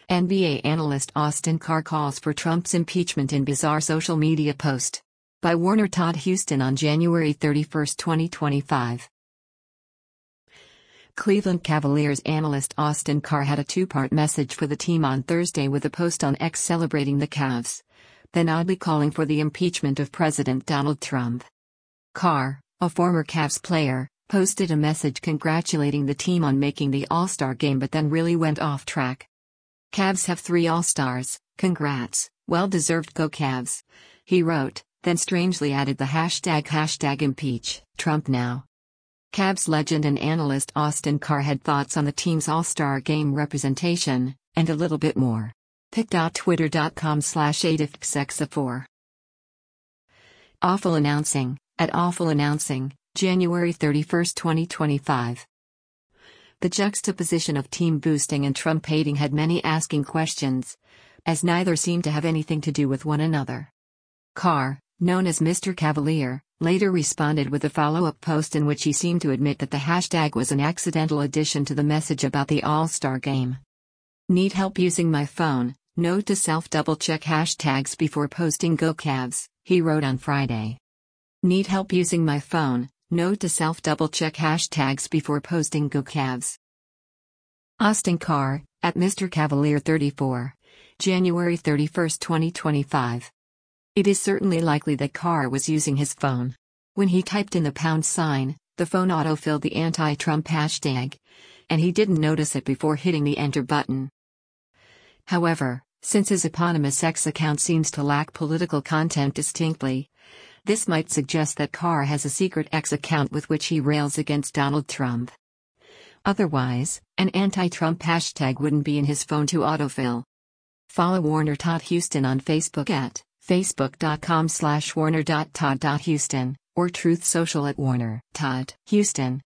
NBA analyst Austin Carr calls for Trump's impeachment in bizarre social media post. By Warner Todd Huston on January 31, 2025. Cleveland Cavaliers analyst Austin Carr had a two-part message for the team on Thursday with a post on X celebrating the Cavs, then oddly calling for the impeachment of President Donald Trump. Carr, a former Cavs player, posted a message congratulating the team on making the All-Star game but then really went off track. "Cavs have 3 All-Stars, congrats, well-deserved, go Cavs," he wrote, then strangely added the hashtag impeach Trump now. Cavs legend and analyst Austin Carr had thoughts on the team's All-Star game representation, and a little bit more. pic.twitter.com/8ifxexa4. Awful announcing, at Awful Announcing, January 31, 2025. The juxtaposition of team boosting and Trump hating had many asking questions, as neither seemed to have anything to do with one another. Carr, known as Mr. Cavalier, later responded with a follow-up post in which he seemed to admit that the hashtag was an accidental addition to the message about the All-Star game. "Need help using my phone? Note to self double-check hashtags before posting, go Cavs," he wrote on Friday. "Need help using my phone? Note to self double-check hashtags before posting, go Cavs." Austin Carr, at Mr. Cavalier 34, January 31, 2025. It is certainly likely that Carr was using his phone. When he typed in the £, the phone autofilled the anti-Trump hashtag, and he didn't notice it before hitting the enter button. However, since his eponymous X account seems to lack political content distinctly, this might suggest that Carr has a secret X account with which he rails against Donald Trump. Otherwise, an anti-Trump hashtag wouldn't be in his phone to autofill. Follow Warner Todd Huston on Facebook at facebook.com/warner.todd.huston, or Truth Social at Warner Todd Huston.